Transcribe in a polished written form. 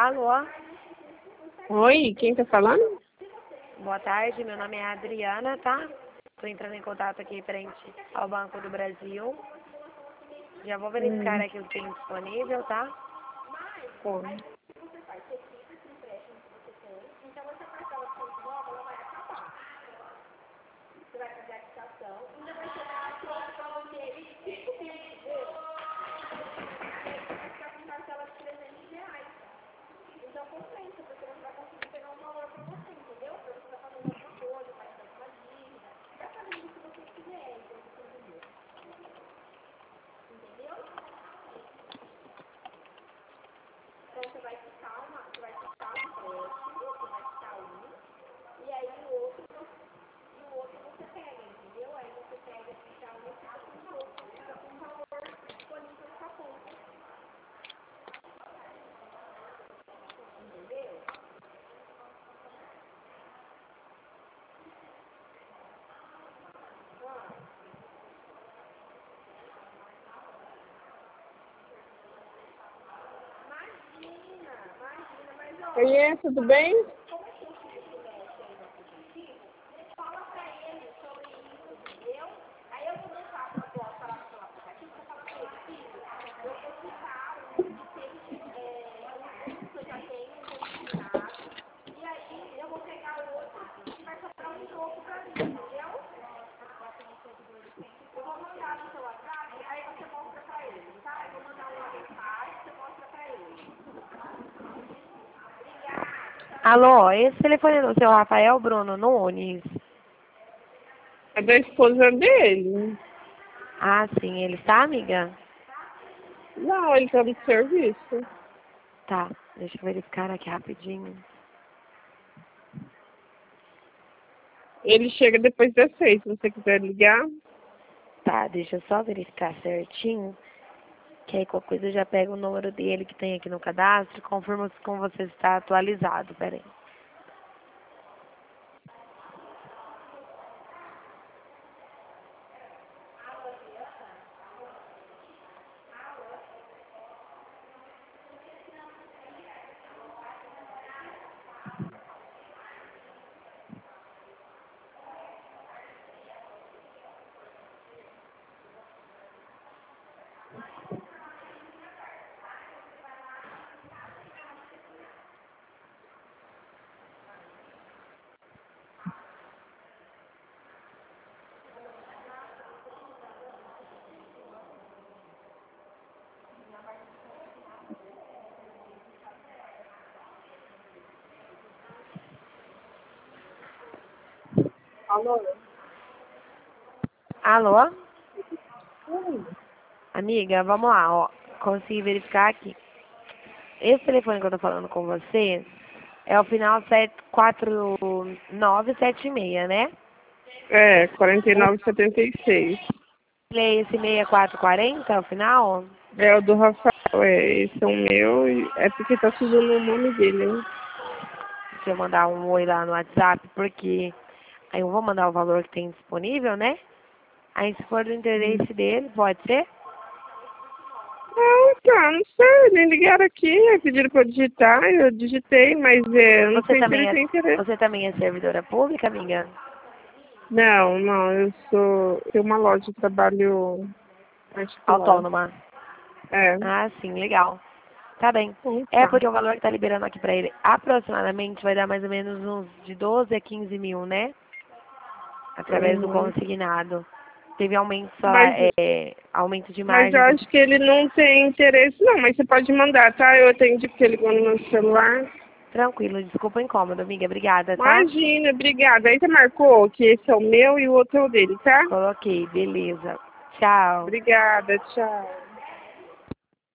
Alô? Oi, quem tá falando? Boa tarde, meu nome é Adriana, tá? Estou entrando em contato aqui frente ao Banco do Brasil. Já vou verificar aqui o que tem disponível, tá? Bom. Oiê, tudo bem? Alô, esse telefone é do seu Rafael Bruno Nunes? É da esposa dele. Ah, sim, ele está, amiga? Não, ele tá no serviço. Tá, deixa eu verificar aqui rapidinho. Ele chega depois das 6, se você quiser ligar. Tá, deixa eu só verificar certinho. Que aí qualquer coisa eu já pego o número dele que tem aqui no cadastro e confirmo se com você está atualizado. Pera aí. Alô? Alô? Amiga, vamos lá, ó. Consegui verificar aqui. Esse telefone que eu tô falando com você é o final 74976, né? É, O 4976. é esse 6440, o final? É o do Rafael, esse é o meu, é porque tá tudo no nome dele, hein? Deixa eu mandar um oi lá no WhatsApp, porque aí eu vou mandar o valor que tem disponível, né? Aí se for do interesse dele, pode ser? Ah, tá, não sei, me ligaram aqui, pediram pra eu digitar, eu digitei, mas eu não sei se ele tem interesse. Você também é servidora pública, amiga? Não, não, tenho uma loja de trabalho particular. Autônoma. É, Ah, sim, legal. Tá bem. então É tá. porque o valor que tá liberando aqui pra ele aproximadamente vai dar mais ou menos uns de 12 a 15 mil, né? Através do Uhum. consignado. Teve aumento, Mas, aumento de mas eu margem do... acho que ele não tem interesse, não, mas você pode mandar, tá? Eu atendi porque ele ligou no meu celular. Tranquilo, desculpa o incômodo, amiga. Obrigada, tá? Imagina, obrigada. Aí você marcou que esse é o meu e o outro é o dele, tá? Coloquei, beleza. Tchau. Obrigada, tchau.